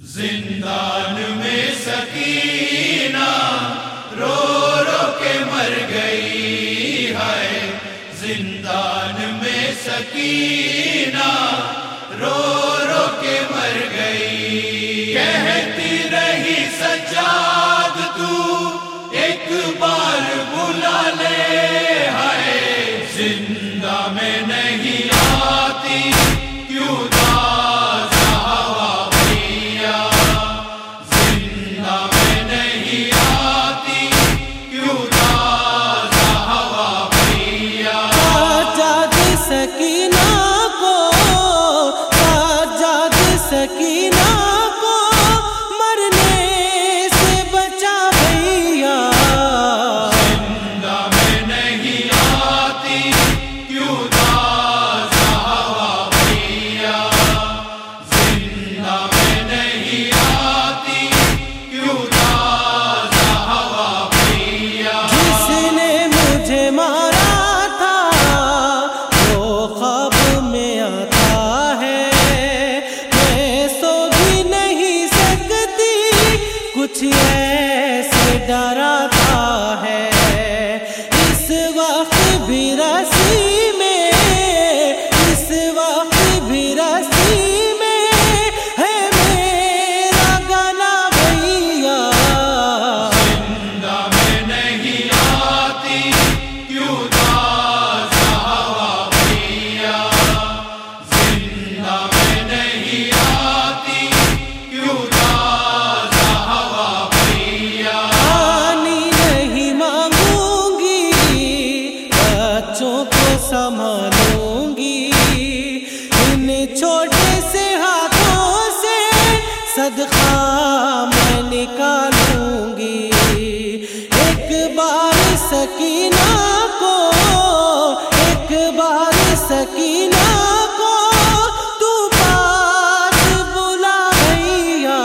زندان میں سکینہ رو رو کے مر گئی ہے، زندان میں سکینہ رو رو کے مر گئی، کہتی رہی سجاد تو ایک بار بلا لے، ہے زندہ میں نہیں آتی کیوں سکینہ کو مرنے سے بچا بھیا، زندہ میں نہیں آتی کیوں تازہ ہوا بھیا، زندہ میں نہیں آتی کیوں تازہ ہوا بھیا، جس نے مجھے مارا تھا وہ خواب میں آتا ہے، کچھ ایسے ڈراتا ہے، اس وقت بھی رسی میں، اس وقت بھی رسی میں ہے میرا گلا بھیا، زندہ میں نہیں آتی کیوں تازہ ہوا بھیا، زندہ میں نہیں آتی کیوں سنبھالوں گی ان چھوٹے سے ہاتھوں سے، صدقہ میں نکالوں گی، ایک بار سکینہ کو، ایک بار سکینہ کو تو پاس بلا بھیا،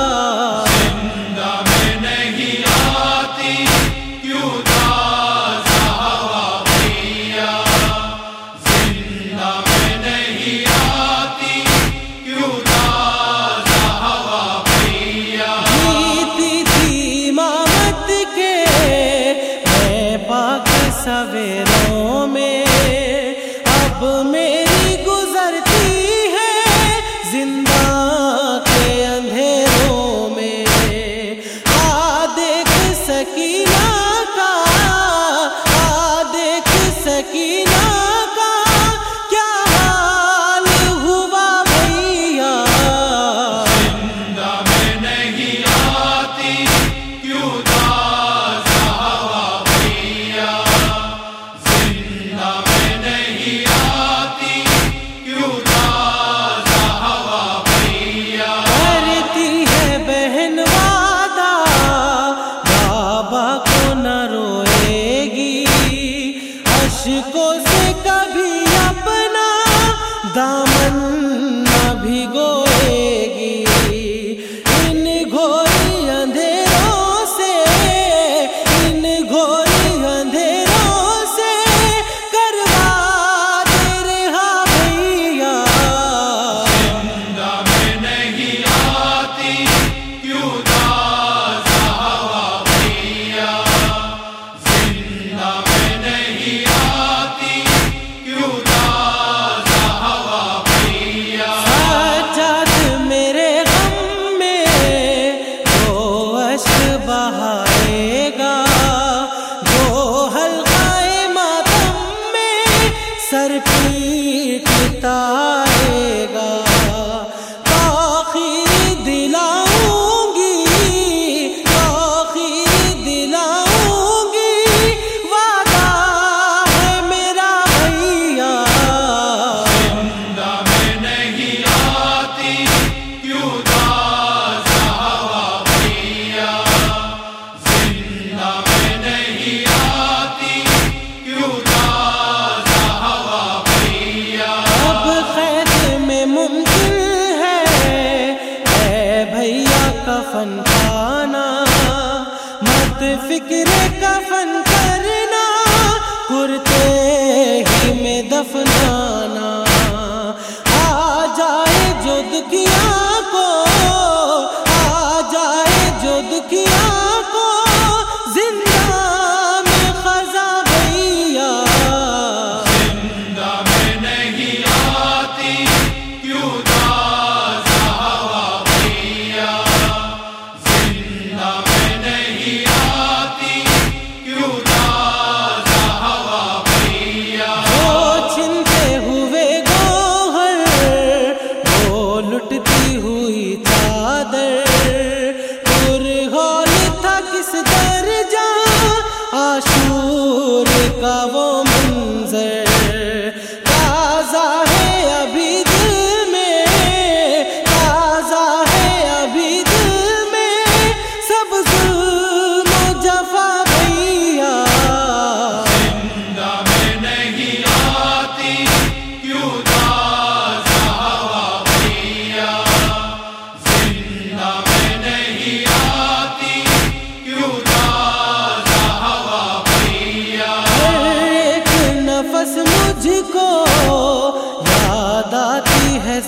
زندہ میں نہیں آتی کیوں تازہ ہوا بھیا، زندہ میں نہیں آتی کیوں تازہ ہوا بھیا، جیتی تھی امامت کے میں پاک سویروں میں، اب میری گزرتی ہے زندہ کے اندھیروں میں، آ دیکھ سکینہ کا، آ دیکھ سکینہ کا کیا حال ہوا بھیا، زندہ میں نہیں آتی کیوں تازہ ہوا بھیا، زندہ میں نہیں آتی کیوں تازہ ہوا بھیا، کرتی ہے بہن وعدہ بابا کو نہ روئے گی، اشکوں سے کبھی اپنا دامن نہ بھگوئے گی، ان گھوری اندھیروں سے، ان گھوری اندھیروں سے کروا دے رہا بھیا، زندہ میں نہیں آتی کیوں تازہ ہوا بھیا، زندہ میں نہیں آتی کیوں تازہ ہوا بھیا، سجاد میرے غم میں جو اشک بہائے گا، جو حلقہ ماتم میں سر پیٹ تارے گا، آخری دلاؤں گی، آخری دلاؤں گی، وعدہ ہے میرا بھیا، زندہ میں نہیں آتی کیوں تازہ ہوا بھیا، زندہ میں نہیں آتی کیوں تازہ ہوا بھیا، اب قید میں ممکن ہے اے بھیا کفن پانا، مت فکر کفن کرنا، کرتے ہی میں دفنانا، آ جائے جو دکھیاں کو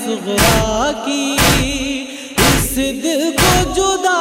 صغرا کی، اس دل کو جدا